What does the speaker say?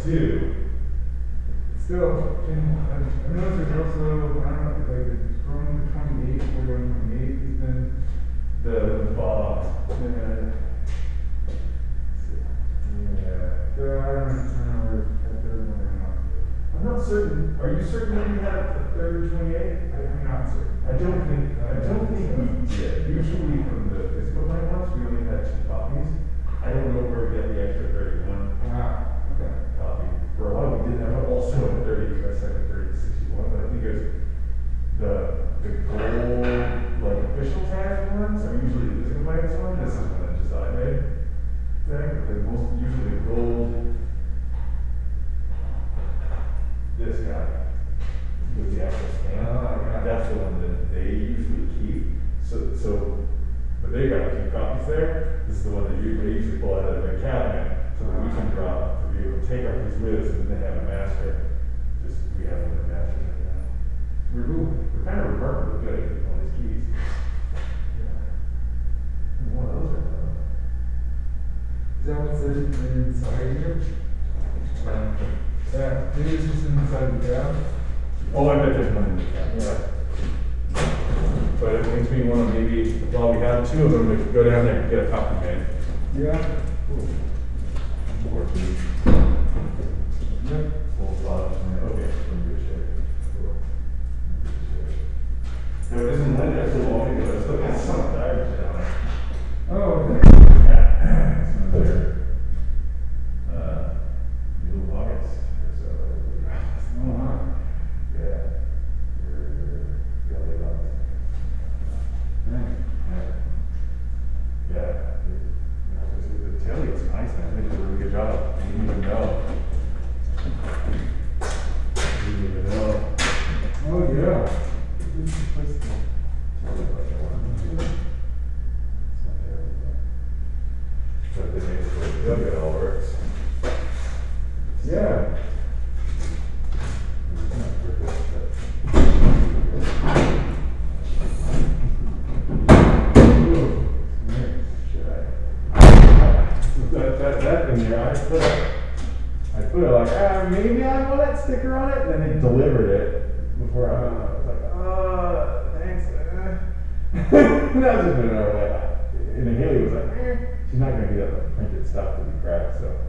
22. Still, I noticed there's also, I don't know, like it's grown to 28, 41, 28 has been The bond. I don't know where that third one or not. I'm not certain. Are you certain that you had a third 28? I'm not certain. I don't think we did. Usually from the physical plant ones, we only had 2 copies. I don't know where we got the extra 31 Okay. copy. For a while we did have also a 30, a second 30 to 61, but I think it was the gold, like official tag ones are usually the physical plants one. This is one that just I made. But the most usually gold. This guy with the actual scan. Yeah. That's the one that they usually keep. But they got 2 copies there. This is the one that they usually pull out of their cabinet so that we can drop the view, take our piece with us, and then they have a master. We have one of the masters right now. We're kind of remarkably good at one of his keys. Yeah. One of those are done. Is that what's inside here? Yeah, maybe it's just inside the cab. Oh, I bet there's one in the cab. Yeah. But it makes me want to maybe, while we have 2 of them, we could go down there and get a copy made. Yeah. Cool. Or 2. Yep. Full slots. Okay, in good shape. Cool. No, it isn't like that so long ago. It's still got some divers down there. Oh, okay. Yeah. Some of their new August or so. Oh, wow. Yeah. Yeah, late August. Yeah. The tailgate's nice, man. They did a really good job. You didn't even know. You didn't even know. Oh, yeah. But they made it so the tailgate all works. Yeah. That thing there, I put it like, maybe I want that sticker on it, and then they delivered it before I was like, thanks. That was just an hour like, and then Haley was like, she's not gonna get that printed stuff to be cracked, so